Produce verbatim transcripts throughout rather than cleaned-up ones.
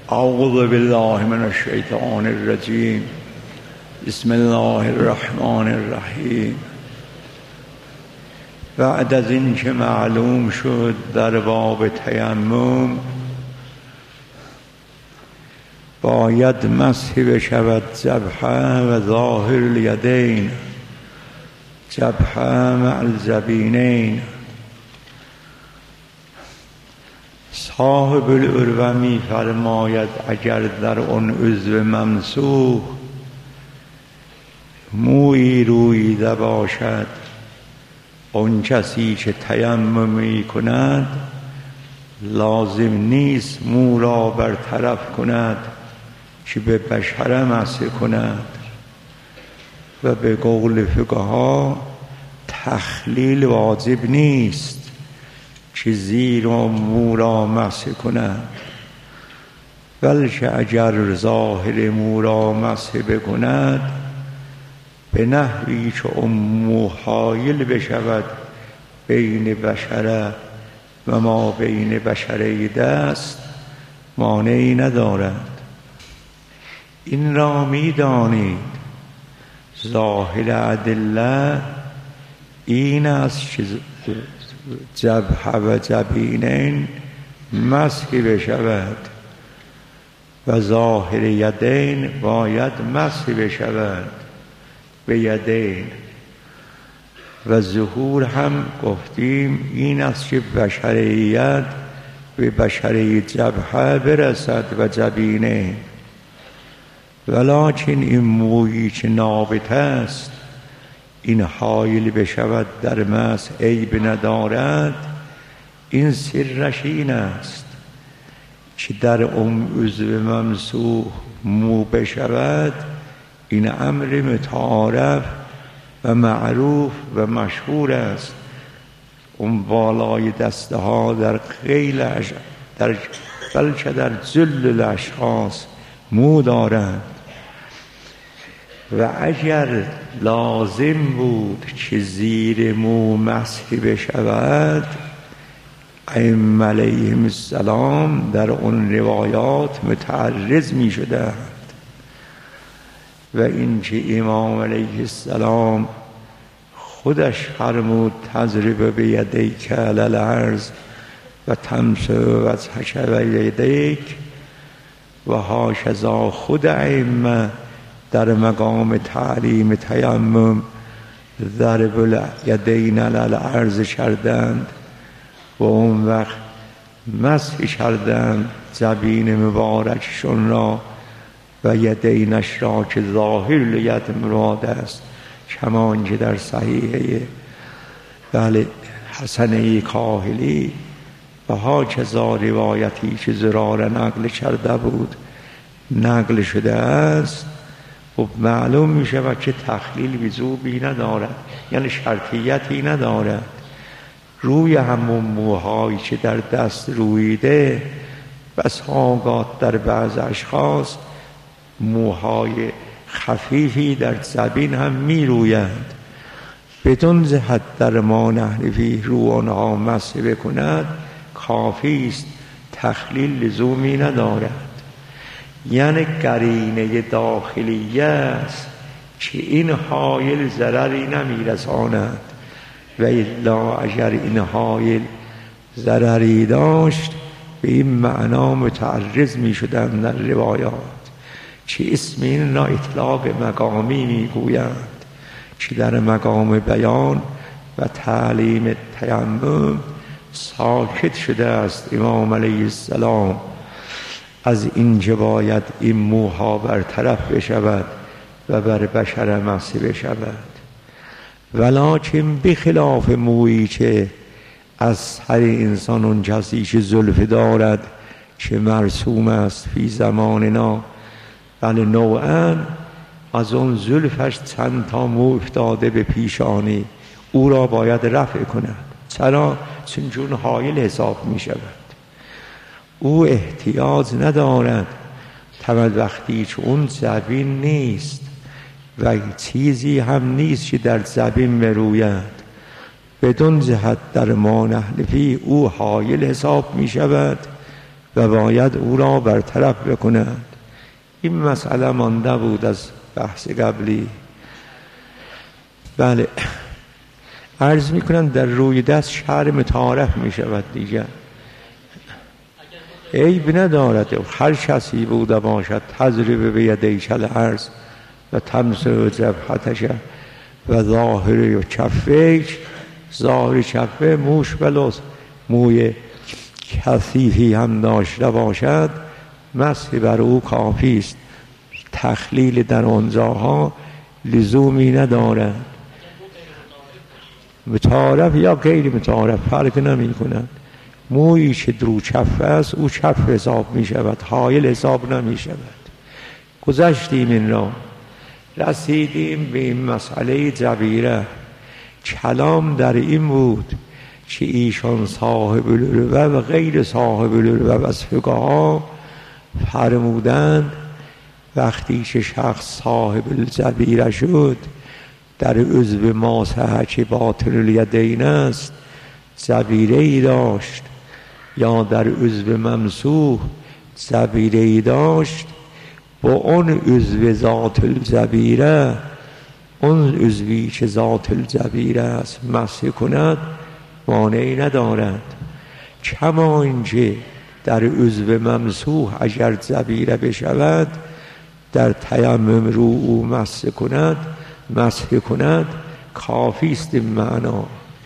اعوذ بالله من الشیطان الرجیم. بسم الله الرحمن الرحیم. بعد از این که معلوم شد در باب تیمم باید مسح بشود جبهه و ظاهر الیدین، جبهه مع الجبینین. صاحب العروه می فرماید اگر در آن عضو ممسوح مویی روییده باشد، آن کسی که تیمم می کند لازم نیست مو را برطرف کند که به بشره مسح کند و به قول فقها تخلیل واجب نیست که زیر و مو را مسح کند، بلکه اگر ظاهر مو را مسح بکند به نحوی که اون مو حایل بشود بین بشره و ما بین بشره دست مانعی ندارد. این را می دانید ظاهر ادله این است که جبهه و جبینین مسح بشود و ظاهر یدین باید مسح بشود به یدین، و ظهور هم گفتیم این است که بشریت به بشره جبهه برسد و جبینه، ولکن این مویی که نابت است این حایل بشود در مسح عیب ندارد. این سرش این است که در اون عضو ممسوح مو بشود، این امر متعارف و معروف و مشهور است. اون بالای دسته ها در غیل در بلکه در جل الاشخاص مو دارند، و اگر لازم بود که زیر مو مسح بشود ائمه علیهم السلام در اون روایات متعرض می شدند، و این که امام علیه السلام خودش فرمود تضرب بیدیک علی الارض و تمسح وجهک و یدیک، و هاشذا خود ائمه در مقام تعلیم تیمم ضرب الیدین علی الارض کردند و اون وقت مسح کردند جبین مبارکشون را و یدینش را که ظاهر لید مراد است، کمان که در صحیحه بله حسنه کاهلی و ها کذا روایتی که زرار نقل کرده بود نقل شده است. خب معلوم می شود که تخلیل وجوبی ندارد، یعنی شرطیتی ندارد. روی همون موهایی که در دست رویده بس آگات در بعض اشخاص موهای خفیفی در جبین هم می رویند، بدون جهت در ما نحنفی رو آنها مسح بکند کافی است، تخلیل لزومی ندارد. یعنی قرینه داخلیه است که این حایل ضرری نمیرساند، و الا اگر این حایل ضرری داشت به این معنا متعرض می شدن در روایات که اسم این را اطلاق مقامی می گویند که در مقام بیان و تعلیم تیمم ساکت شده است امام علیه السلام از این که باید این موها برطرف بشود و بر بشر مسح بشود، ولکن بخلاف مویی که از هر انسان اون کسی که زلف دارد که مرسوم است فی زماننا، بله نوعا از اون زلفش چند تا مو افتاده به پیشانی، او را باید رفع کند. چرا؟ چون حایل حساب می شود. او احتیاج ندارد تمام وقتی که اون جبین نیست و چیزی هم نیست که در جبین بروید، بدون جهت در ما نحنفی او حایل حساب می شود و باید او را برطرف بکند. این مسئله مانده بود از بحث قبلی. بله، عرض میکنن در روی دست شعر متعارف میشود دیگر، عیب ندارد. هر کسی بوده باشد تضرب بیدیک الارض و تمسح جبهتش و ظاهر کفیک. ظاهر کفه موش بلوز، موی کثیفی هم داشته باشد مسح بر او کافی است. تخلیل در آنجاها لزومی ندارد. متعارف یا غیر متعارف فرق نمی کند. مویی که درو کف است او کف حساب می شود، حایل حساب نمی شود. گذشتیم این را، رسیدیم به این مسئله جبیره. کلام در این بود که ایشان صاحب العروه و غیر صاحب العروه از فقها فرمودند وقتی که شخص صاحب الجبیره شد در عضو ماسحه که باطن الیدین است جبیره ای داشت، یا در عضو ممسوح جبیره ای داشت، با اون عضو ذات الجبیره، اون عضوی که ذات الجبیره است مسح کند مانعی ندارد. کما اینکه در عضو ممسوح اگر جبیره بشود در تیمم رو او مسح کند مسح کند کافی است. این معنا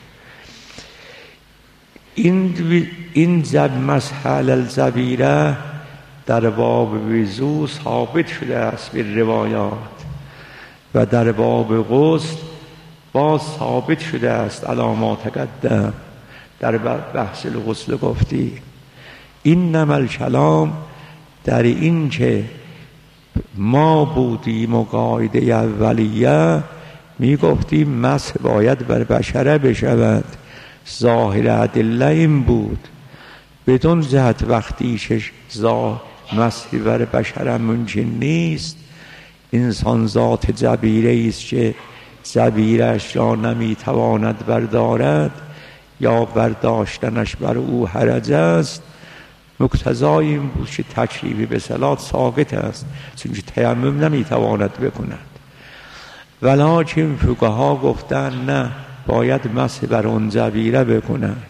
این این جب مسح علی الجبیره در باب وضو ثابت شده است به روایات و در باب غسل باز ثابت شده است علامات تقدم. در بحث الغسل گفتی اینما الکلام در این که ما بودیم و قاعده اولیه می گفتیم مسح باید بر بشره بشود، ظاهر ادله این بود. بدون جهت وقتی که مسح بر بشره ممکن نیست، انسان ذات جبیره است که جبیرش را نمیتواند بردارد یا برداشتنش بر او حرج است، مقتضای این بود که تکلیف به صلات ساقط است، چون که تیمم نمیتواند بکند. ولکن فقها گفتند نه، باید مسح بر اون جبیره بکند.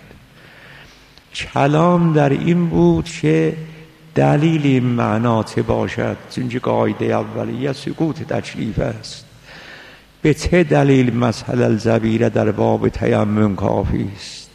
کلام در این بود که دلیل این معنا چه باشد، چون که قاعده اولیه سقوط تکلیف است. به چه دلیل مسح الجبیره در باب تیمم کافی است؟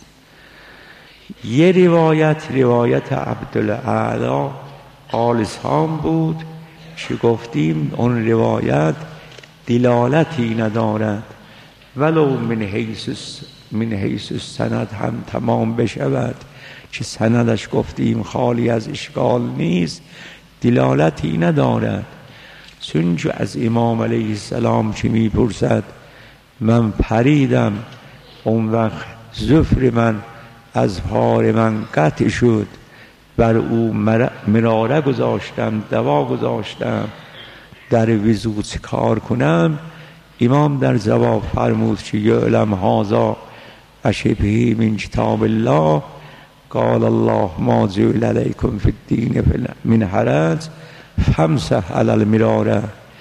یه روایت روایت عبدالاعلی آل سام بود که گفتیم اون روایت دلالتی ندارد، ولو من حیث من حیث السند هم تمام بشود که سندش گفتیم خالی از اشکال نیست، دلالتی ندارد. چون از امام علیه السلام که میپرسد من پریدم اون وقت ظفر من از پار من قطع شد، بر او مراره گذاشتم، دوا گذاشتم، در وضو چه کار کنم؟ امام در جواب فرمود که یعلم هذا اشبهی من کتاب الله، قال الله ما جعل علیکم فی الدین من حرج فامسح علی المراره.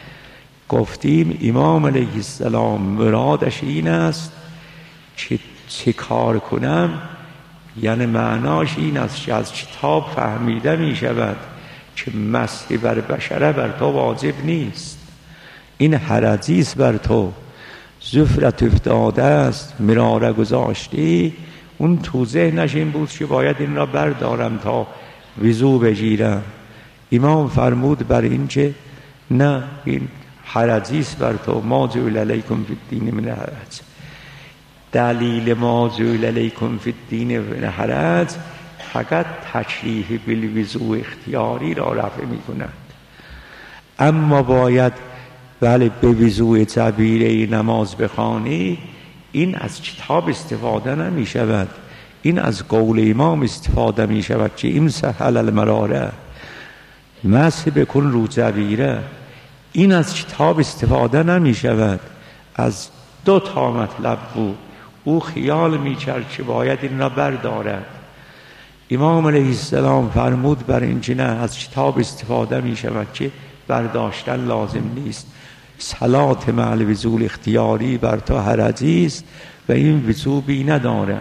گفتیم امام علیه السلام مرادش این است که چه کار کنم، یعنی معناش این است که از کتاب فهمیده می شود که مسح بر بشره بر تو واجب نیست، این حرجی است بر تو، ظفرت افتاده است، مراره گذاشتی، اون تو ذهنش این بود که باید این را بردارم تا وضو بگیرم. امام فرمود بر این که نه، این حرجی است بر تو، ما جعل علیکم فی الدین من حرج. دلیل ما جعل علیکم فی الدین من حرج فقط تکلیف بالوضو اختیاری را رفع می کند. اما باید ولی به وضوء جبیره نماز بخوانی، این از کتاب استفاده نمی شود، این از قول امام استفاده می شود که امسح علی المراره، مسح بکن رو جبیره. این از کتاب استفاده نمی شود، از دو تا مطلب بود. او خیال می کرد که باید این را بردارد. امام علیه السلام فرمود بر این نه از کتاب استفاده می شود که برداشتن لازم نیست. صلات مع الوضو اختیاری بر تو حرجی است و این وضو بی نداره.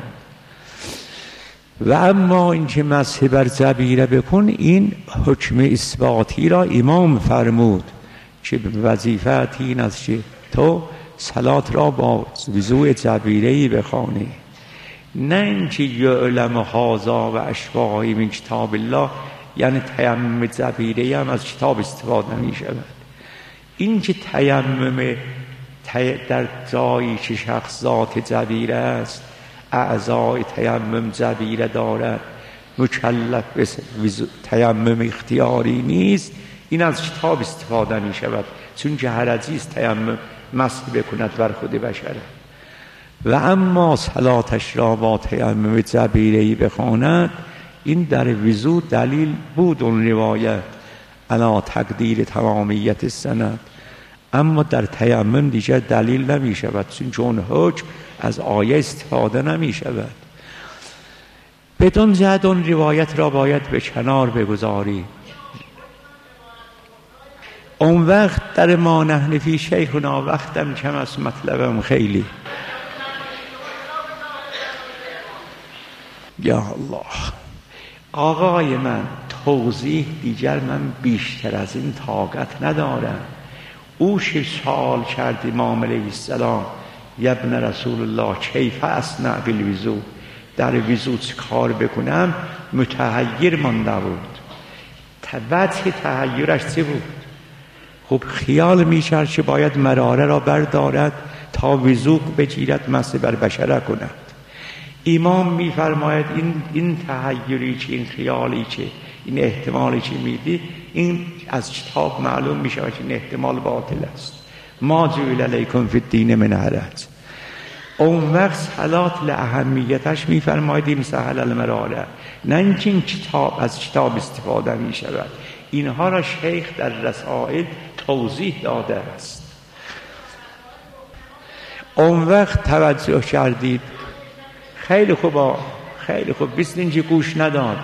و اما اینکه مسح بر جبیره بکن، این حکم اثباتی را امام فرمود که وظیفت این است که تو صلات را با وضوء جبیره‌ای بخوانی، نه اینکه یعلم هذا و اشباهی من کتاب الله، یعنی تیمم جبیره هم از کتاب استفاده می شود. این که تیمم در جایی که شخص ذات جبیره است، اعضای تیمم جبیره دارد، مکلف به تیمم اختیاری نیست، این از کتاب استفاده می شود، چون که حرجی است تیمم مسح بکند بر خود بشره. و اما صلاتش را با تیمم جبیره‌ای بخواند، این در وضو دلیل بود اون روایت علی تقدیر تمامیت السند، اما در تیمم دیگر دلیل نمی شود، چون چون حکم از آیه استفاده نمی شود. بدون جهت اون روایت را باید به کنار بگذاری. اون وقت در ما نحن فی شیخنا وقتم کم است، مطلبم خیلی. یا الله آقای من، توضیح دیگر من بیشتر از این طاقت ندارم. او شش سال کرد امام علیه السلام ابن رسول الله کیف اصنع بالوضو، در وضو چه کار بکنم، متحیر مانده بود. وجه تحیرش چه بود؟ خب خیال می‌کرد که باید مراره را بردارد تا وضو بگیرد مسح بر بشره کند. امام می‌فرماید این این تحیری که، این خیالی که، این احتمالی که میدی، این از کتاب معلوم می‌شود که این احتمال باطل است. ما جعل علیکم فی الدین من حرج. اون وقت صلات لاهمیتش می‌فرماید امسح علی المراره، نه اینکه این کتاب از کتاب استفاده می‌شود. اینها را شیخ در رسائل توضیح داده است. اون وقت توجه کردید، خیلی خوبا، خیلی خوب، بیست اینجی گوش نداد.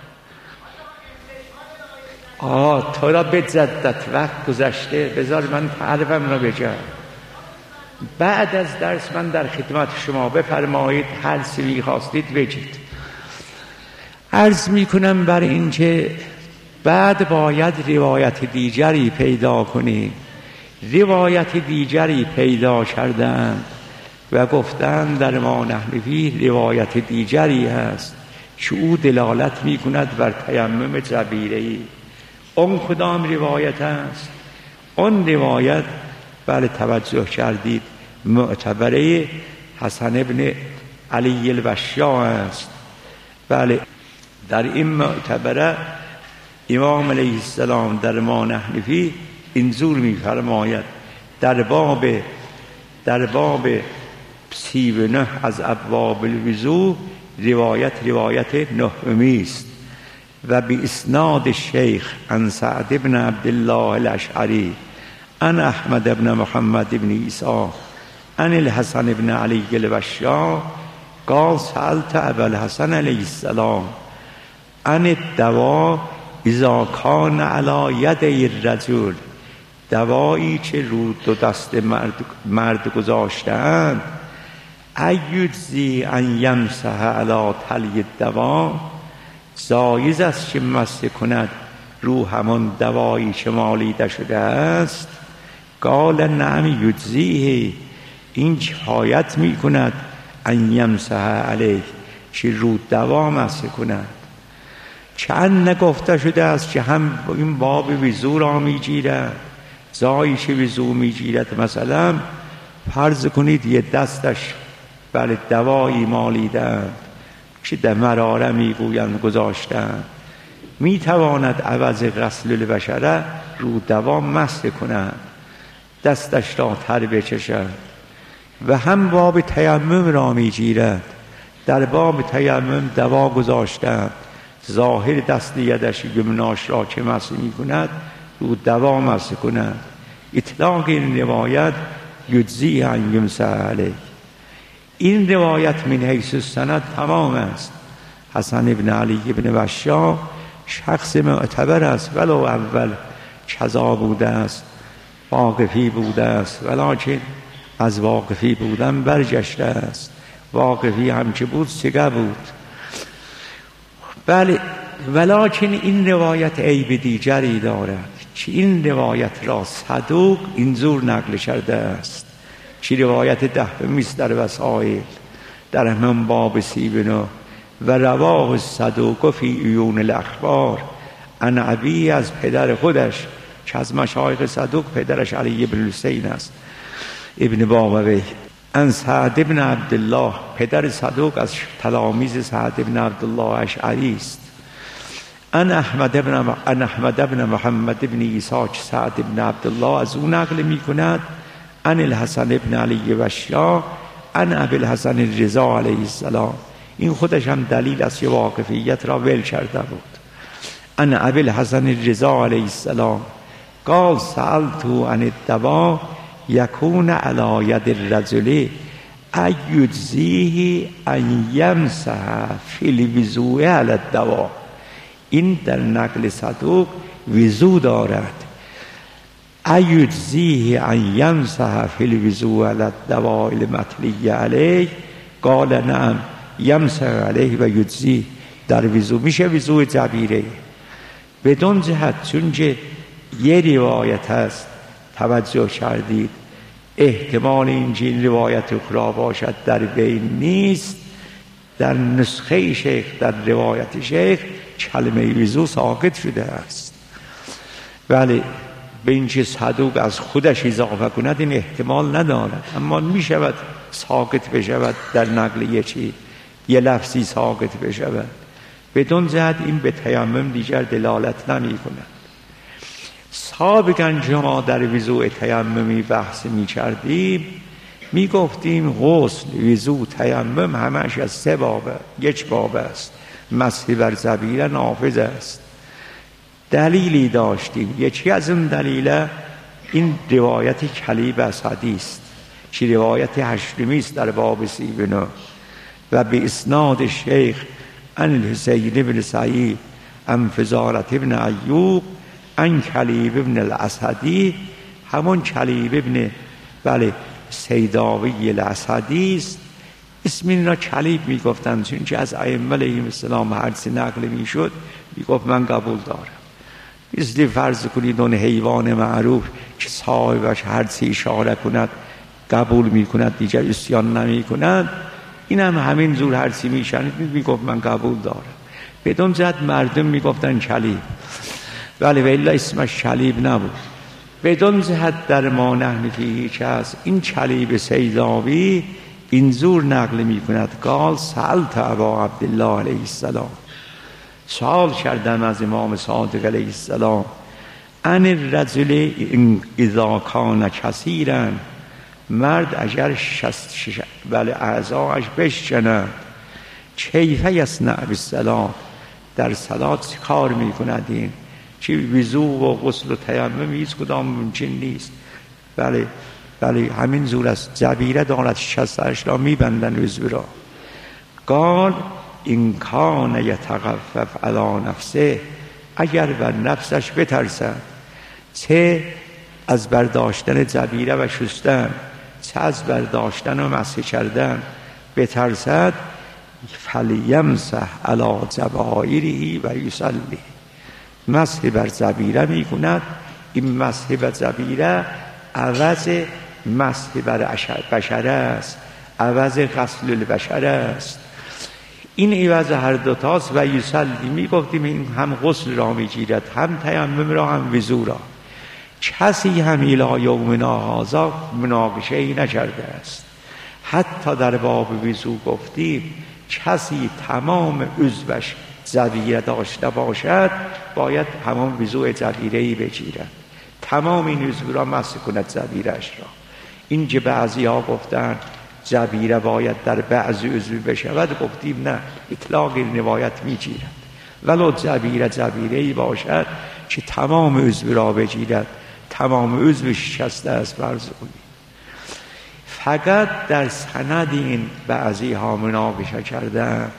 آه تو را به جدت وقت گذشته، بذار من حرفم را بگم. بعد از درس من در خدمت شما، بفرمایید هر چیزی خواستید بگید. عرض میکنم بر این که بعد باید روایت دیگری پیدا کنی. روایت دیگری پیدا کردند و گفتند در ما نحن فیه روایت دیگری هست که او دلالت میکند بر تیمم جبیره‌ای. اون کدام روایت است؟ اون روایت بله توجه کردید معتبره حسن ابن علی الوشاح است. بله در این معتبره امام علیه السلام در ما نحن فیه اینجور می‌فرماید در باب در باب سی و نه از ابواب الوضو، روایت روایت نهمی است و به اسناد شیخ عن سعد بن عبدالله الاشعری عن احمد بن محمد بن عیسی عن الحسن بن علی الوشاح قال سألت ابا الحسن علیه السلام عن الدواء اذا کان علی یدی الرجل، دوایی که رو دو دست مرد, مرد گذاشتند، ایجزی ان یمسح علی تلی الدوا، جایز است که مسح کند رو همان دوایی که مالیده شده است؟ قال نعم یجزیه، این کفایت می کند ان یمسح علیه، که رو دوا مسح کند. چند نگفته شده است که هم این باب وضو را می گیرد، جایی که وضو می گیرد، مثلا فرض کنید یه دستش بله دوایی مالیدند که در مراره می گویند گذاشتند، می تواند عوض غسل البشره رو دوا مسح کند، دستش را تر بچشد. و هم باب تیمم را می گیرد، در باب تیمم دوا گذاشتند، ظاهر دست یدش یمناش را که مسح می کند رو دوا مسح کند. اطلاق این روایت یجزی ان یمسح علیه، این روایت من حیث السند تمام است، حسن ابن علی ابن وشا شخص معتبر است، ولو اول کذا بوده است، واقفی بوده است، ولکن از واقفی بودن برگشته است. واقفی هم که بود سگه بود. بله، ولکن این روایت عیب دیگری دارد که این روایت را صدوق اینجور نقل کرده است که روایت دهمی است در وسائل در همون باب سی و نه و رواه الصدوق فی عیون الاخبار عن ابی، از پدر خودش که از مشایخ صدوق پدرش علی ابن حسین است ابن بابوی، ان سعد ابن عبدالله، پدر صدوق از تلاميذ سعد ابن عبدالله اشعری است. ان احمد ابن ان احمد ابن محمد ابن عیسی که سعد ابن عبدالله از او نقل می کند، ان الحسن ابن علی وشا ان ابی الحسن الرضا علیه السلام. این خودش هم دلیل است که واقفیت را ول کرده بود. ان ابی الحسن الرضا علیه السلام قال سألتو عن الدواء یکون علی ید الرجل ایجزیه ان یمسح فی الوضوء علی الدواء. این در نقل صدوق وضو دارد. ایجزیه ان یمسح فی الوضوء علی الدواء المتلی علیه قال نعم یمسح علیه و یجزیه. در وضو میشه وضوء جبیره بدون جهت، چون که یه روایت هست توجه کردید احتمال این روایت اخرى باشد در بین نیست. در نسخه شیخ در روایت شیخ کلمه وضو ساقط شده است. ولی به این چه صدوق از خودش اضافه کند این احتمال ندارد، اما می شود ساقط بشود در نقل یه چی یه لفظی ساقط بشود بدون جهت. این به تیمم دیگر دلالت نمی کند. سابقا ما در وضوء تیممی بحث می کردیم، می گفتیم غسل، وضوء، تیمم همش از سه باب یک باب است. مسح بر زبیره نافذ است. دلیلی داشتیم، یکی از اون دلیل این روایت کلیب اسدی است که روایت هشتمی است در باب سی و نه و به اسناد شیخ عن الحسین ابن سعید عن فضالة ابن ایوب عن کلیب ابن الاسدی. همون کلیب ابن بله سیداوی الاسدی است. اسم این را کلیب می گفتند چون که از ائمه علیهم السلام هرچی نقل می شد می گفت من قبول دارم. مثل فرض کنید اون حیوان معروف که صاحبش هرچی اشاره کند قبول می کند دیگر اسیان نمی کند، این هم همین زور هرچی می شنید می گفت من قبول دارم. بدون جد مردم می گفتن کلیب، ولی ولی اسمش کلیب نبود. بدون جهت در ما نحن فیه که است این کلیب سیداوی اینجور نقل می کند قال سألت ابا عبدالله علیه السلام، سوال کردم از امام صادق علیه السلام، ان الرجل اذا کان کثیرا، مرد اگر شست شش بله اعضاش بشکنند، کیف یصنع بالصلاة، در صلات چه کار می کند؟ این چی وضو و غسل و تیمم هیچ کدام ممکن نیست. بله بله همین زور است. جبیره دارد شستش را می بندن وضو را. قال این کان یتخفف علی نفسه، اگر بر نفسش بترسد، چه از برداشتن جبیره و شستن چه از برداشتن و مسح کردن بترسد، فلیمسح علی جبائره و یصلی، مسح بر جبیره می کند. این مسح بر جبیره عوض مسح بر بشره است، عوض غسل البشره است. این عوض هر دوتاست. و یصلی می گفتیم این هم غسل را می گیرد، هم تیمم را، هم وضو را. کسی هم الی یومنا هذا مناقشه ای نکرده است. حتی در باب وضو گفتیم کسی تمام عضوش جبیره داشته باشد باید همون وضوء جبیره ای بگیرد، تمام این عضو را مسح کند جبیرش را. این که بعضی ها گفتن جبیره باید در بعضی عضو بشود، گفتیم نه، اطلاق این روایت میگیرد ولو جبیره جبیره ای باشد که تمام عضو را بگیرد، تمام عضو شکسته است فرض کنید. فقط در سند این بعضی ها مناقشه کردن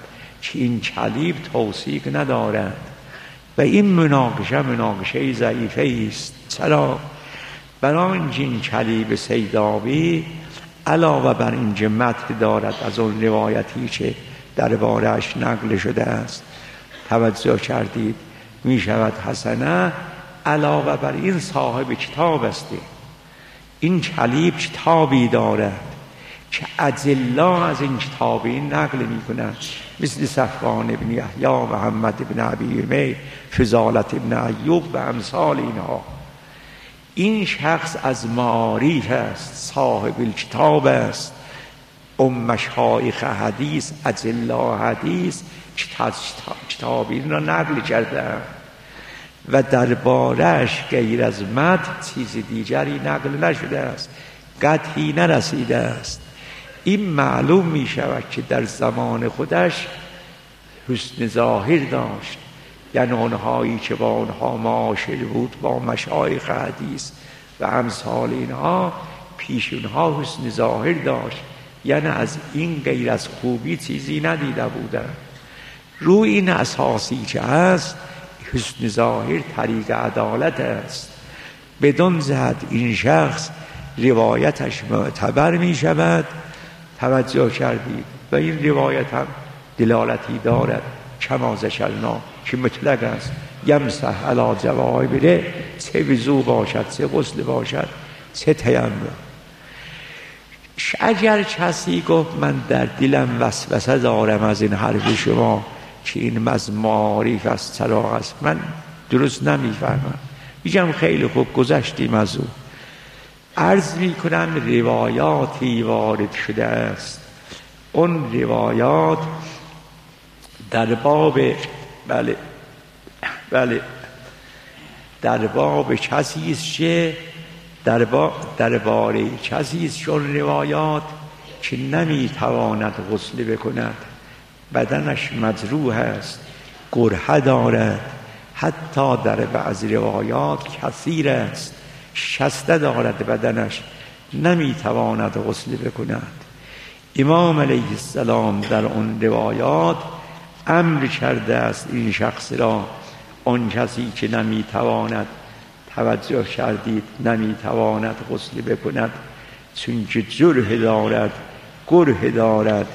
که این چلیب توثیق ندارد و این مناقشه مناقشه ضعیفه است. چرا؟ برای اینکه این چلیب سیدابی علاوه بر اینکه متن دارد از اون روایتی که درباره‌اش نقل شده است توجه کردید می شود حسنه، علاوه بر این صاحب کتاب است. این چلیب کتابی دارد که اجلا از این کتابی نقل می کنند، مثل صفوان ابن یحیی، محمد ابن ابی امیر، فضالت ابن ایوب و امثال اینها. این شخص از معارف است، صاحب کتاب است، ام مشایخ حدیث، اجلا حدیث کتابی را نقل کرده و دربارش غیر از متن چیز دیگری نقل نشده است، قطعی نرسیده است. این معلوم می شود که در زمان خودش حسن ظاهر داشت، یعنی اونهایی که با اونها معاشر بود، با مشایخ حدیث و امثال اینها، پیش اونها حسن ظاهر داشت، یعنی از این غیر از خوبی چیزی ندیده بودن. روی این اساسی که هست حسن ظاهر طریق عدالت است. بدون جهت این شخص روایتش معتبر می شود. توجه کردید و این روایت هم دلالتی دارد کما ذکرنا که مطلق است، یمسح علی جوایبه، چه وضو باشد، چه غسل باشد، چه تیمم. اگر کسی گفت من در دلم وسوسه دارم از این حرف شما که این از معارف است، چراغ است، من درست نمیفهمم، میگم خیلی خوب گذشتیم از او. عرض میکنم روایاتی وارد شده است، اون روایات در باب بله بله در باب کسی است که در با درباره کسی است چون روایات که نمیتواند غسل بکند، بدنش مجروح است، قرحه دارد، حتی در بعض روایات کثیر است، شسته دارد بدنش، نمیتواند غسل بکند. امام علیه السلام در اون روایات امر کرده است این شخص را، اون کسی که نمیتواند، توجه کردید، نمیتواند غسل بکند چون که جرح دارد، قرح دارد،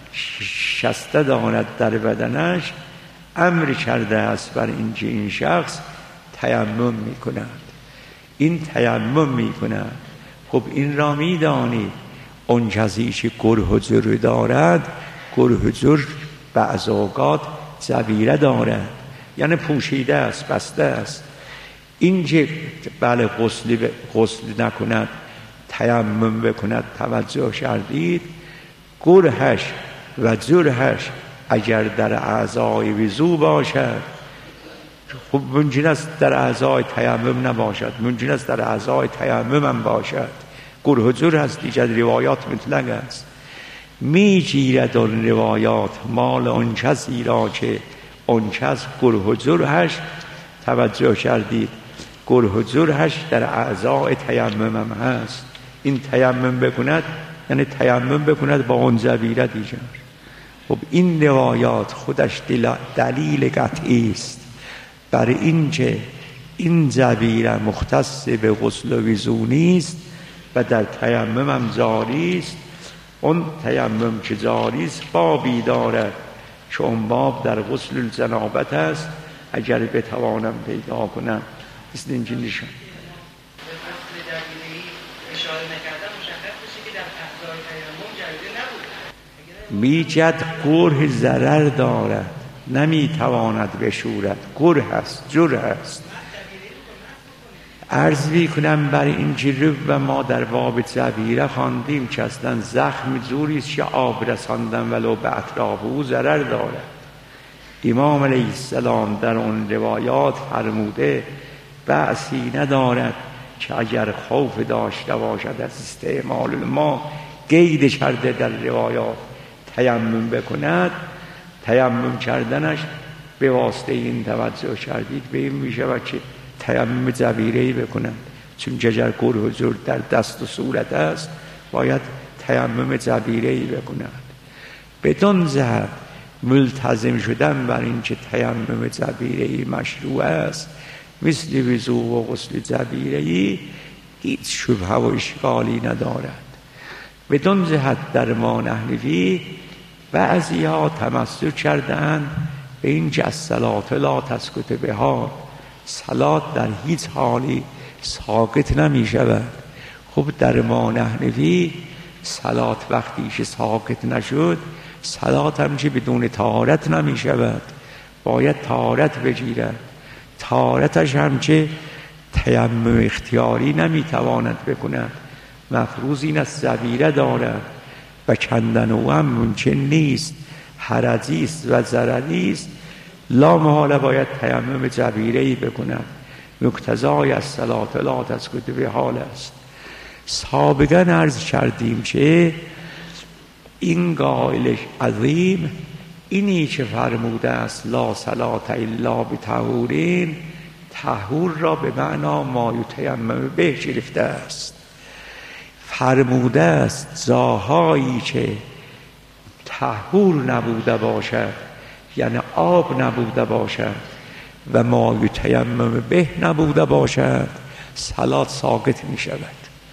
شسته دارد در بدنش، امر کرده است بر اینکه این شخص تیمم میکند. این تیمم میکند. خب این را میدانید اون کسی که قرح و جرح دارد، قرح و جرح بعض اوقات زبیره دارد، یعنی پوشیده است، بسته است. این که بله غسل ب... غسل نکند، تیمم بکند، توجه کردید، قرحش و جرحش اگر در اعضای وضو باشد، خب ممکن است در اعضای تیمم نباشد، ممکن است در اعضای تیمم هم باشد. قرح و جرح از دیگر روایات مطلق است. می گیرد اون روایات مال اون کسی را که اون کس قرح و جرحش، توجه کردید، قرح و جرحش در اعضای تیمم هم هست. این تیمم بکند یعنی تیمم بکند با اون زبیره دیگر. خب این روایات خودش دلیل قطعی است بر این که این زبیره مختص به غسل و وضو نیست و در تیمم هم جاری است. اون تیمم که جاری است بابی دارد که اون باب در غسل الجنابت است. اگر بتوانم پیدا کنم مثل اینکه نشان میجد قرح ضرر دارد، نمیتواند بشورد، قرح است، جرح است. عرض میکنم بر این جرب و ما در باب زبیره خواندیم که اصلا زخم جوری است که آب رساندن ولو به اطراف او ضرر دارد. امام علیه السلام در اون روایات فرموده بأسی ندارد که اگر خوف داشته باشد از استعمال ما، قید کرده در روایات، تیمم بکند. تیمم کردنش به واسطه این توجه کردید به این می شود که تیمم زبیره‌ای بکنند، چون جگر قرح و جرح در دست و صورت است، باید تیمم زبیره‌ای بکنند. بدون ذهب ملتزم شدن بر این که تیمم جبیره‌ای مشروع است مثل وضو و غسل جبیره‌ای هیچ شبهه و اشکالی ندارد. بدون جهت در ما نحنفی بعضی ها تمسک کردند به این که الصلاة لا تسکت بها، صلات در هیچ حالی ساکت نمی شود. خب در ما نحنفی صلات وقتی که ساکت نشد، صلات هم که بدون طهارت نمی شود، باید طهارت بگیرد. طهارتش هم که تیمم اختیاری نمی تواند بکند، مفروض این از جبیره دارد و کندن او هم ممکن نیست، حرجی است و ضرری است، لا محاله باید تیمم جبیره‌ای بکند. مقتضای الصلاة لا تسکت به حال است. سابقا عرض کردیم که این قائل عظیم اینی که فرموده است لا صلاة الا بطهورین، طهور را به معنا ما یتیمم به گرفته است. فرموده است جاهایی که طهور نبوده باشد، یعنی آب نبوده باشد و ما یتیمم به نبوده باشد، صلات ساقط می شود.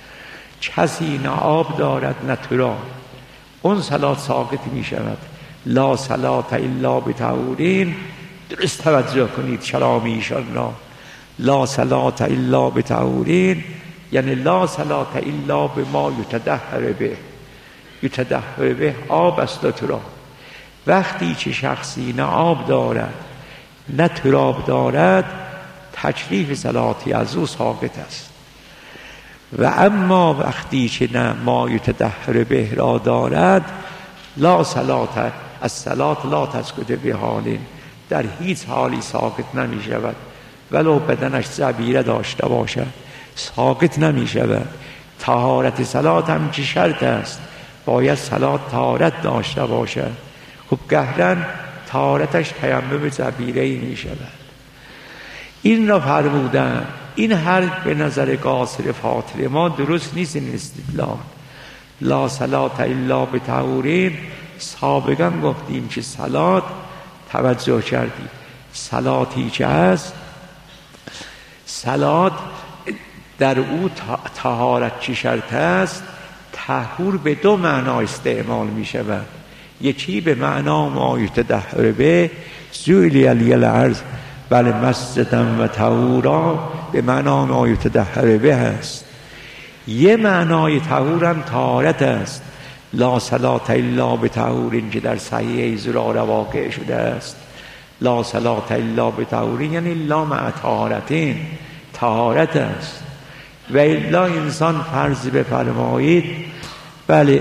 کسی نه آب دارد نه تراب، اون صلات ساقط می شود. لا صلاة الا بطهورین، درست توجه کنید کلام ایشان را. لا صلاة الا بطهورین یعنی لا صلاة الا بما یتطهر به. یتطهر به آب است و تراب. وقتی که شخصی نه آب دارد نه تراب دارد، تکلیف صلاتی از او ساقط است. و اما وقتی که نه ما یتطهر به را دارد، لا صلاة الصلاة لا تسکت به حالین، در هیچ حالی ساقط نمی شود، ولو بدنش جبیره داشته باشد ساقط نمی شود. طهارت صلات هم که شرط است، باید صلات طهارت داشته باشد. خب گهرن طهارتش تیمم جبیره‌ای می شود. این را فرمودن. این هر به نظر قاصر فاطر ما درست نیست این استدلال. لا صلاة الا بطهورین، سابقا گفتیم که صلات، توجه کردیم، صلاتی که هست، صلات در او طهارت چی شرط است؟ طهور به دو معنا استعمال می شود. یکی به معنا ما یتطهر به، جعل علی الارض بل مسجدا و طهورا، به معنا ما یتطهر به است. یه معنای طهور هم طهارت است. لا صلاة الا بطهورین که در صحیح زراره واقع شده است. لا صلاة الا بطهورین یعنی لا مع طهارتین، طهارت است. و الا انسان فرض بفرمایید بله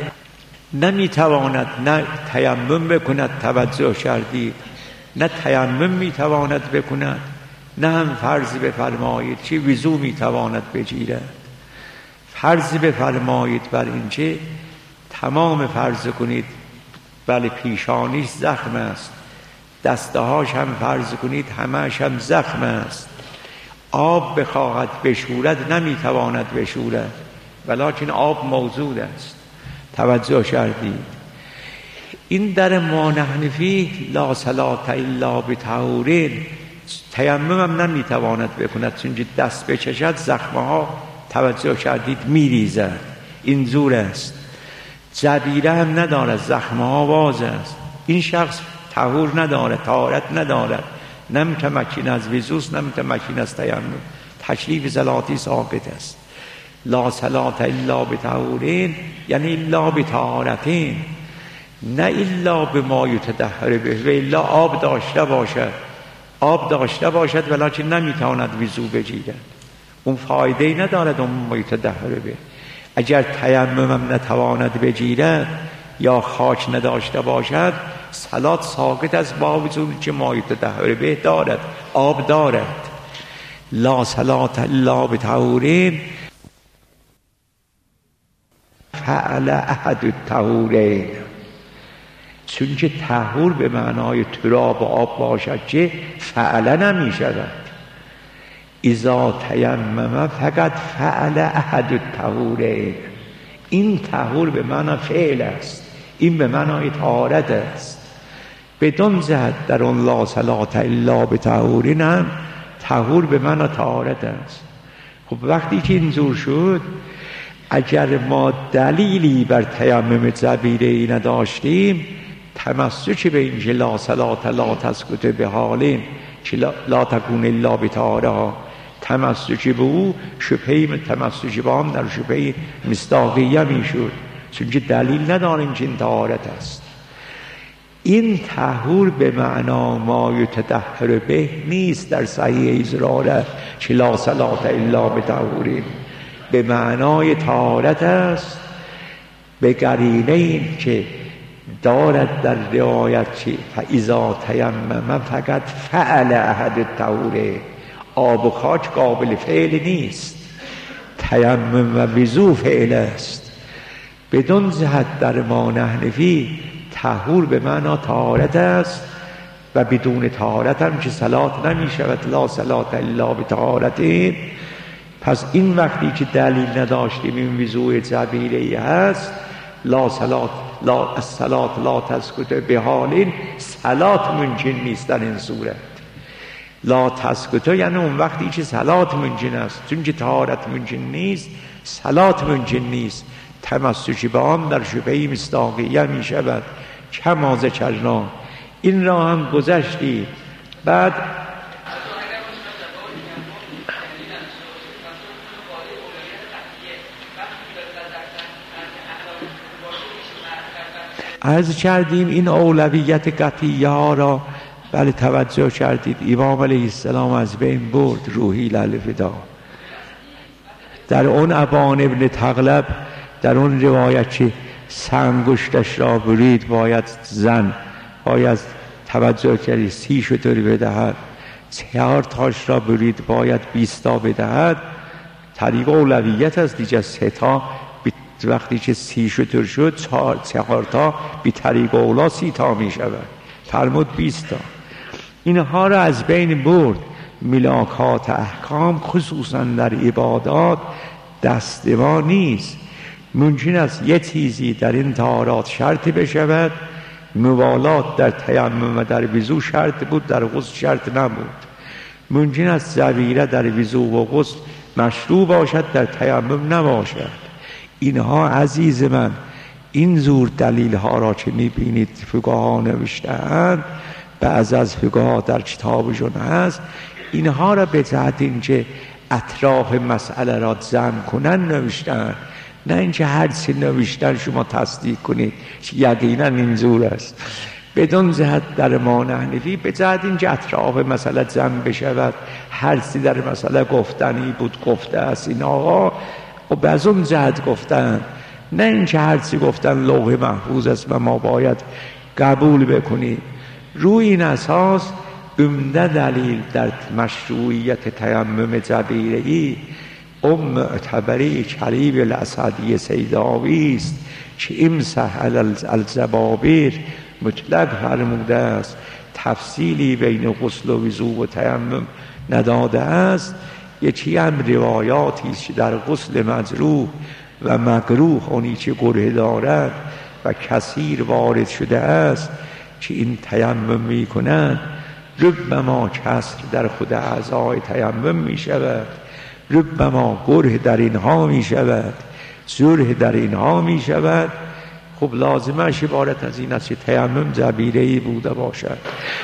نمیتواند نه تیمم بکند، توجه کردید، نه تیمم میتواند بکند، نه هم فرض بفرمایید چی وضو میتواند بگیرد. فرض بفرمایید بر این چه تمام فرض کنید بله پیشانیش زخم است، دستهاش هم فرض کنید همهش هم زخم است، آب بخواهد بشورد نمیتواند بشورد، ولکن آب موجود است. توجه کردید. این در ما نحنفی لا صلاة الا بطهورین، تیمم هم نمیتواند بکند چون دست بچشد زخمها، توجه کردید، میریزد. این زور است. جبیره هم ندارد، زخمها باز است. این شخص طهور ندارد، طهارت ندارد، نمیتمکن از وضوء، نمیتمکن از تیمم، تکلیف صلاتی ساقط است. لا صلاة الا بطهورین یعنی الا بطهارتین، نه الا بما یتطهر به، و الا آب داشته باشد، آب داشته باشد ولکن نمیتواند وضو بگیرد، اون فایده ای ندارد اون ما یتطهر به. اگر تیمم هم نتواند بگیرد یا خاک نداشته باشد، صلات ساقط است با وجود که ما یتطهر به دارد، آب دارد. لا صلاة الا بطهورین فعل احد الطهورین، چون که طهور به معنای تراب و آب باشد که فعل نمی شود. اذا تیمم فقط فعل احد الطهورین، این طهور به معنی فعل است، این به معنای طهارت است. بدون جهت در اون لا صلاة الا بطهورین هم طهور به معنی طهارت است. خب وقتی که اینجور شد، اگر ما دلیلی بر تیمم جبیره‌ای نداشتیم، تمسک به این که لا صلاة لا تسقط به حالین که لا تکون الا بطهاره، تمسک به او شبهه تمسک به هم در شبهه مصداقیه میشد، چون که دلیل نداریم که این طهارت است. این طهور به معنا ما یتطهر به نیست در صحیح ازراره که لا صلاة الا بطهورین، به معنای طهارت است، به قرینه این که دارد در روایت که فاذا تیمم فقط فعل احد الطهوره، آب و خاک قابل فعل نیست، تیمم و وضو فعل است. بدون جهت در ما نحنفی طهور به معنا طهارت است و بدون طهارت هم که صلات نمی شود، لا صلاة الا بطهارتین. پس این وقتی که دلیل نداشتیم این وضوء جبیره‌ای هست، لا صلاة لا الصلاة لا تسقط به حالین، صلات ممکن نیست در این صورت. لا تسقط یعنی اون وقتی که صلات ممکن است، چون که طهارت ممکن نیست صلات ممکن نیست، تمسک به آن در شبهه مصداقیه می شود. کما ذکرنا، این را هم گذشتی. بعد عرض کردیم این اولویت قطعیه ها را بله توجه کردید. امام علیه السلام از بین برد روحی للفدا. در اون ابان ابن تغلب در اون روایت که سنگشتش را برید باید زن باید توجه کردید سی شتر بدهد، چهار تاش را برید باید بیستا بدهد. طریق اولویت است دیگه. سه تا وقتی که سی شتر شد چهار, چهار تا بی طریق اولا سی تا می شود، فرمود بیست تا. اینها را از بین برد. ملاکات احکام خصوصا در عبادات دست ما نیست. ممکن است یه چیزی در این طهارات شرط بشود، موالات در تیمم و در وضو شرط بود، در غسل شرط نبود. ممکن است جبیره در وضو و غسل مشروع باشد، در تیمم نباشد. اینها عزیز من، این زور دلیل ها را که میبینید فقها نوشته‌اند، بعض از فقها در کتابشون هست، اینها را به جهت اینکه اطراف مسئله را جمع کنن نوشتن، نه اینکه هر چی نوشتن شما تصدیق کنید یقینا اینجور است. بدون جهت در ما نحنفی به جهت اینکه اطراف مسئله جمع بشود، هر چی در مسئله گفتنی بود گفته است این آقا و به از اون جهت گفتن، نه اینکه هر چی گفتن لوح محفوظ است و ما باید قبول بکنیم. روی این اساس عمده دلیل در مشروعیت تیمم جبیره‌ای ام معتبره کریب الاسدی سیداوی است که امسح علی الجبابیر مطلق فرموده است، تفصیلی بین غسل و وضو و تیمم نداده است. یکی هم روایاتی که در غسل مجروح و مکروه اونی که گره دارد و کثیر وارد شده است که این تیمم می کنند، ربما کسر در خود اعضای تیمم می شود، ربما گره در اینها می شود، جرح در اینها می شود. خب لازمش عبارت از این است که تیمم جبیره‌ای بوده باشد.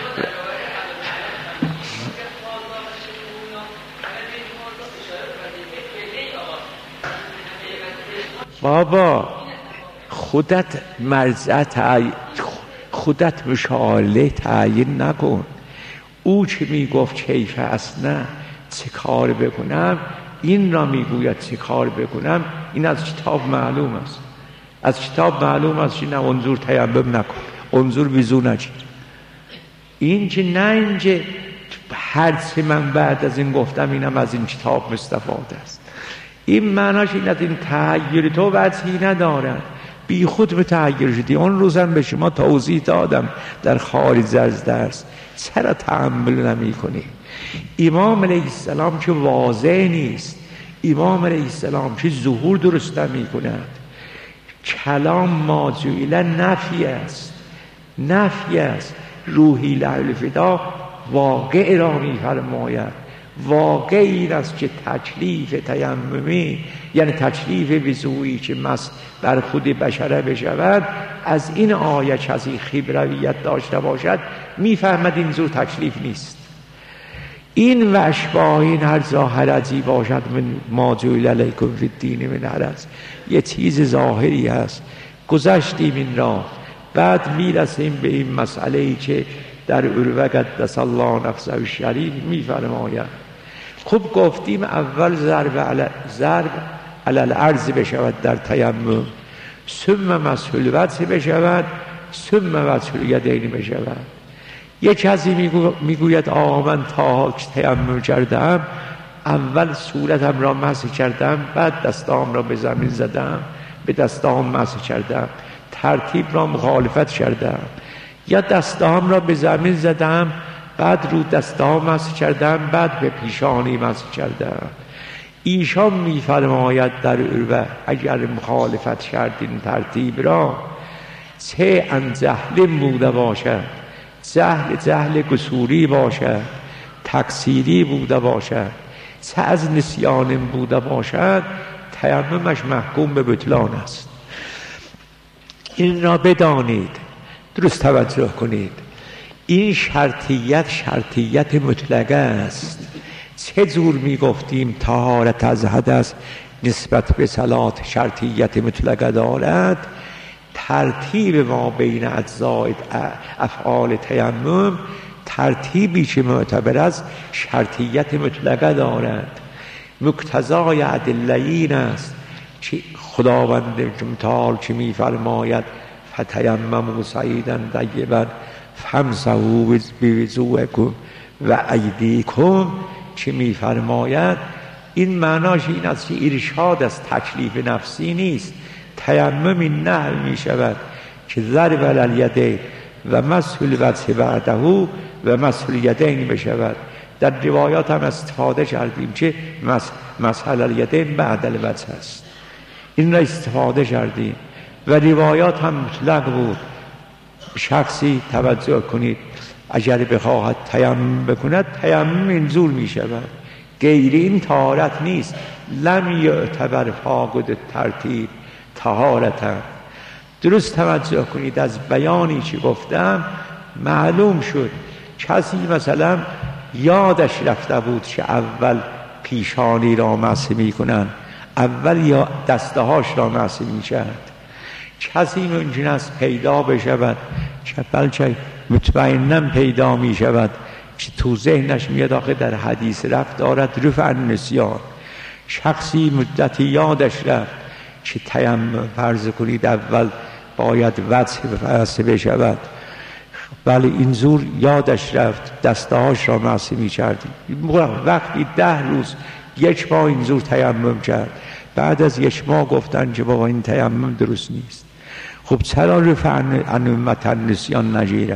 بابا خودت مرجع تعیین، خودت مشاله تعیین نکن. او چه میگفت کیف است نه چه کار بکنم، این را میگوید چه کار بکنم. این از کتاب معلوم است، از کتاب معلوم است که نه انظور تیمم نکن، انظور وضو نگیر. این که نه اینکه هر چه من بعد از این گفتم اینم از این کتاب مستفاده است. این معناش این است این تغییر تو وجهی ندارد، بی خود به تغییر شدی. اون روزم به شما توضیح دادم در خارج از درس، چرا تحمل نمی کنی؟ امام علیه السلام که واضح نیست، امام علیه السلام که ظهور درست نمی کند. کلام ما جعل نفی است، نفی است. روحی لعل فدا واقع را می‌فرماید. واقع این است که تکلیف تیممی، یعنی تکلیف وضوئی که مس بر خود بشره بشود، از این آیه کسی خبرویت داشته باشد میفهمد این زور تکلیف نیست. این و اشباه این هر ظاهرتی باشد من ما جعل علیکم فی الدین من حرج، یه چیز ظاهری هست، گذشتیم این را. بعد میرسیم به این مسئله ای که در عروه قدس الله نفسه الشریف میفرماید. خب گفتیم اول ضرب علی ضرب علی الارض بشود در تیمم، ثم مسح الوجه بشود، ثم مسح الیدین بشود. یک کسی میگو میگوید آقا من تا تیمم کردم، اول صورتم را مسح کردم، بعد دستام را به زمین زدم، به دستام مسح کردم، ترتیب را مخالفت کردم. یا دستام را به زمین زدم، بعد رو دستام مسح کردم، بعد به پیشانی مسح کردم. ایشان میفرماید در عروه اگر مخالفت کردین ترتیب را، چه ان جهل بوده باشد، جهل جهل قصوری باشد، تقصیری بوده باشد، چه از نسیان بوده باشد، تیممش محکوم به بطلان است. این را بدانید، درست توجه کنید. این شرطیت شرطیت مطلقه است. چه جور می گفتیم طهارت از حدث نسبت به صلات شرطیت مطلقه دارد، ترتیب ما بین اجزای افعال تیمم ترتیبی که معتبر از شرطیت مطلقه دارد. مقتضای ادله این است که خداوند متعال که می فرماید فتیمموا صعیدا طیبا فامسحوا بوجوهکم و ایدیکم، که می فرماید این معناش این است که ارشاد از تکلیف نفسی نیست. تیمم این نحو می شود که ضرب علی الیدین و مسح الوجه بعده و مسح الیدین بشود. در روایات هم استفاده کردیم که مسح الیدین بعد الوجه است، این را استفاده کردیم و روایات هم مطلق بود. شخصی توجه کنید اگر بخواهد تیمم بکند تیمم اینجور می شود، غیر این طهارت نیست. لم یعتبر فاقد ترتیب طهارتا. درست توجه کنید، از بیانی که گفتم معلوم شد کسی مثلا یادش رفته بود که اول پیشانی را مسح می کنن، اول یا دستهاش را مسح می کرد. کسی ممکن است پیدا بشود که بلکه مطمئناً پیدا می شود که تو ذهنش میاد آخه در حدیث رفت دارد رفع النسیان. شخصی مدتی یادش رفت که تیمم فرض کنید اول باید وجه مسح بشود، ولی اینجور یادش رفت دستهاش را مسح می کرد. وقتی ده روز یک ماه اینجور تیمم کرد، بعد از یک ماه گفتن که بابا این تیمم درست نیست. خب چرا رفع عن النسیان نگیرد؟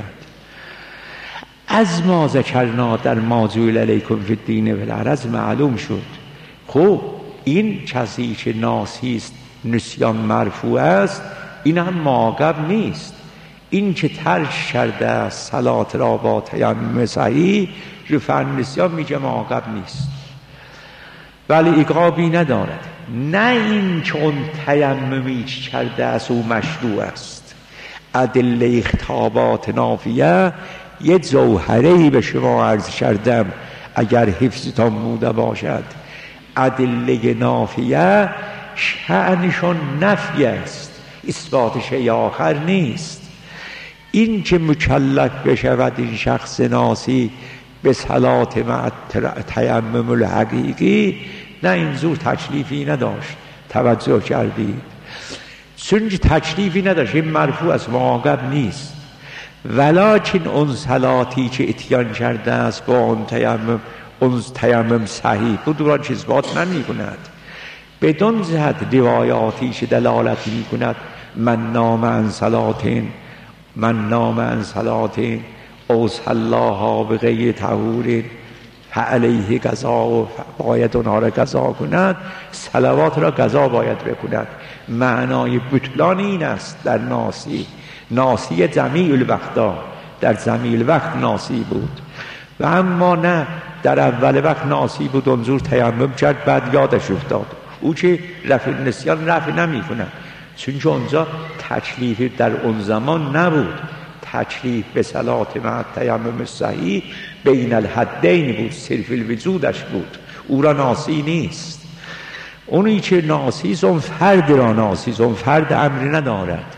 از ما ذکرنا در ما جعل علیکم فی الدین و الحرج معلوم شد. خب این کسی که ناسی است، نسیان مرفوع است، این هم معاقب نیست. این که ترک کرده است صلات را با تیمم صحیح، رفع النسیان میگه معاقب نیست، ولی عقابی ندارد. نه این که اون تیممی کرده است او مشروع است. ادله خطابات نافیه یه جوهره‌ای به شما عرض کردم اگر حفظتان بوده باشد. ادله نافیه شأنشون نفی است، اثبات شیء آخر نیست. این که مکلف بشود این شخص ناسی به صلات مع تیمم الحقیقی، نه اینجور تکلیفی نداشت. توجه کردید؟ چون تکلیفی نداشت، این مرفوع از معاقب نیست. ولکن اون صلاتی که اتیان کرده است با اون تیمم، اون تیمم صحیح بود را چیز بات نمی کند. بدون جهت روایاتی که دلالت می کند من نام عن صلاتین من نام عن صلاتین او صلاها بغیر طهور فعلیه قضا، و باید اونها را قضا کند، صلوات را قضا باید بکند. معنای بطلان این است در ناسی، ناسی جمیع الوقتا، در زمین وقت ناسی بود و اما نه در اول وقت ناسی بود اونجور تیمم کرد بعد یادش افتاد. او که رفع نسیان رفع نمی کند چون که اونجا تکلیف در اون زمان نبود. تکلیف به صلات مع تیمم صحیح بین الحدین بود، صرف الوجودش بود، او را ناسی نیست. اونی که ناسی است اون فرد را ناسی است، اون فرد امری ندارد.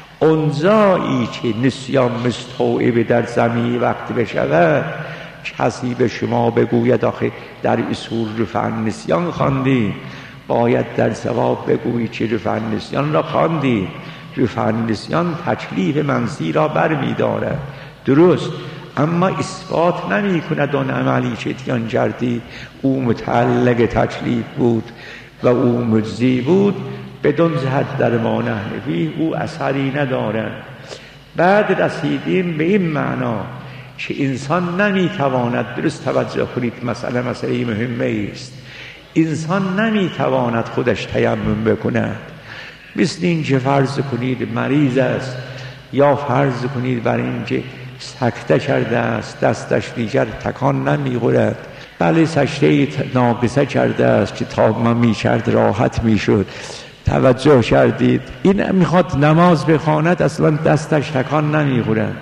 اونجایی که نسیان مستوعب در زمین وقت بشود کسی به شما بگوید آخه در اصول رفع نسیان خواندی، باید در ثواب بگویی که رفع نسیان را خواندی. رفع نسیان تکلیف منسی را بر می دارد، درست، اما اثبات نمی کند آن عملی که اتیان کردی او متعلق تکلیف بود و او مجزی بود. بدون جهت در ما نحنفی او اثری ندارد. بعد رسیدیم به این معنا که انسان نمیتواند، درست توجه کنید مسئله مسئله مهمه است، انسان نمیتواند خودش تیمم بکند. مثل این که فرض کنید مریض است یا فرض کنید برای اینکه سکته کرده است دستش دیگر تکان نمیخورد، بله سجده ناقصه کرده است که تا من میکرد راحت میشد، توجه کردید این میخواد نماز بخواند اصلا دستش تکان نمیخورد.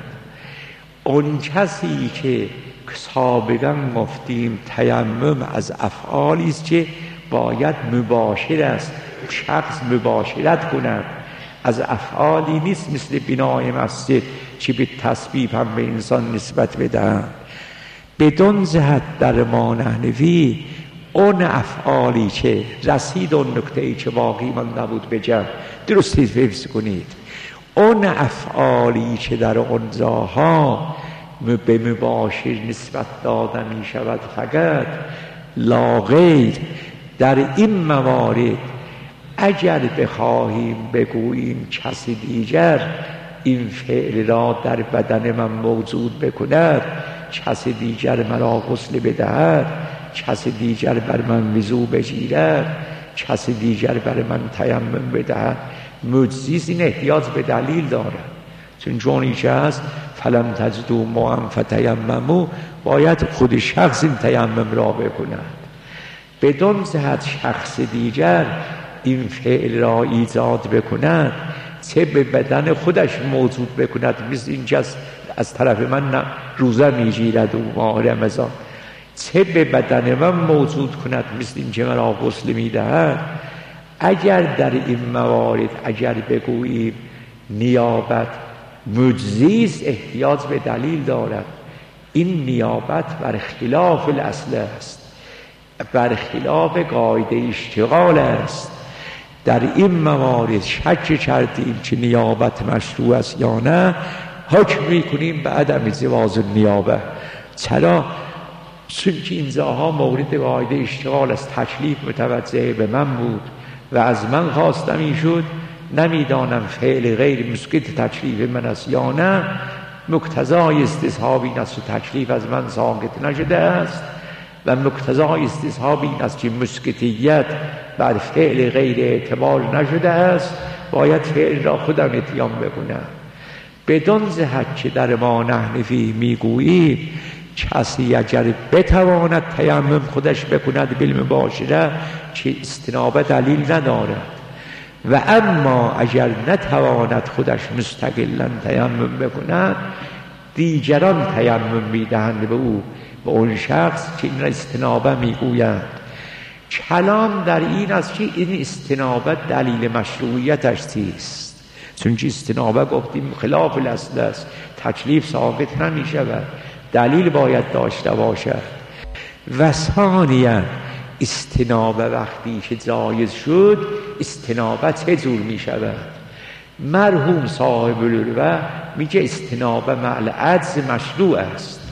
اون کسی که سابقا گفتیم تیمم از افعالی است که باید مباشر است، شخص مباشرت کند، از افعالی نیست مثل بنای مسجد که به تسبیح هم به انسان نسبت بدهند. بدون جهت در ما نحنفی اون افعالی که رسید اون نکته‌ای که باقی من نبود بجم درستی حفظ کنید، اون افعالی که در اون جاها به مباشر نسبت داده می شود فقط لا غیر، در این موارد اگر بخواهیم بگوییم کسی دیگر این فعل را در بدن من موجود بکند، کسی دیگر مرا غسل بدهد، کسی دیگر بر من وضو بگیرد، کسی دیگر بر من تیمم بدهد، مجزیست، این احتیاج به دلیل دارد. چون جونی که هست فلم تجدوا ماء فتیمموا، باید خود شخص این تیمم را بکند. بدون جهت شخص دیگر این فعل را ایجاد بکند، چه به بدن خودش موجود بکند، مثل این که از طرف من روزه میگیرد و ماه رمضان، چه به بدن من موجود کند مثل این که مرا غسل میدهد. اگر در این موارد اگر بگوییم نیابت مجزیست، احتیاج به دلیل دارد. این نیابت بر خلاف الاصل است، بر خلاف قاعده اشتغال است. در این موارد شک کردیم که نیابت مشروع است یا نه، حکم میکنیم به عدم جواز نیابه. چرا؟ چون که این جاها مورد قاعده اشتغال است، تکلیف متوجه به من بود و از من خواسته میشد، نمیدانم فعل غیر مسکت تکلیف من است یا نه، مقتضای استصحاب این است و تکلیف از من ساقط نشده است و مقتضای استصحاب این است که مسکتیت بر فعل غیر اعتبار نشده است، باید فعل را خودم اتیان بکنم. بدون جهت که در ما نحنفی میگوییم کسی اگر بتواند تیمم خودش بکند بالمباشره که استنابه دلیل ندارد، و اما اگر نتواند خودش مستقلا تیمم بکند، دیگران تیمم میدهند به او، به اون شخص که این استنابه میگویند. کلام در این است که این استنابه دلیل مشروعیتش چیست، چون که استنابه گفتیم خلاف الاصل است، تکلیف ساقط نمی شود، دلیل باید داشته باشد. و ثانیاً استنابه وقتی که جایز شد، استنابه چه جور می شود؟ مرحوم صاحب العروة میگه استنابه مع العجز مشروع است،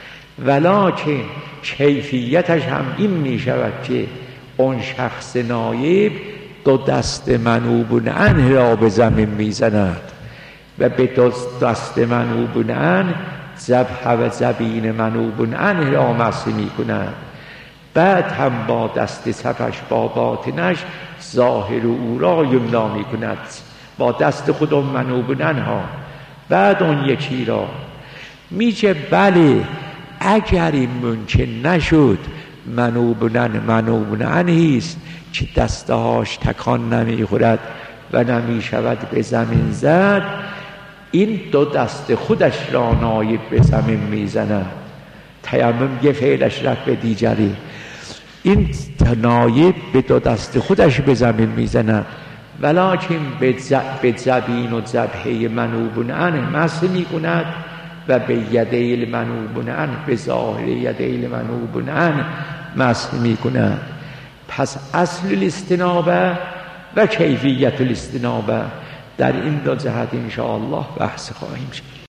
ولکن کیفیتش هم این می شود که اون شخص نایب دو دست منوب عنه را به زمین می زند و به دو دست منوب عنه ذبح و زبین منوب عنه را مس می کند، بعد هم با دست چپش با باطنش ظاهر او را یمنا می کند، با دست خود منوب عنه ها، بعد اون یکی را. میشه بله اگر این ممکن نشد منوبنن منوبنن هیست که دستهاش تکان نمیخورد و نمیشود به زمین زد، این دو دست خودش را نایب به زمین میزند. تیمم یه فعلش رفت به دیگری، این نایب به دو دست خودش به زمین میزند، ولکن به زبین و ذبحه منوبنن مس میکند و به یدیل منوبنن به ظاهر یدیل منوبنن مس میکند. پس اصل الاستنابه و کیفیت الاستنابه در این دو جهت انشاءالله بحث خواهیم شد.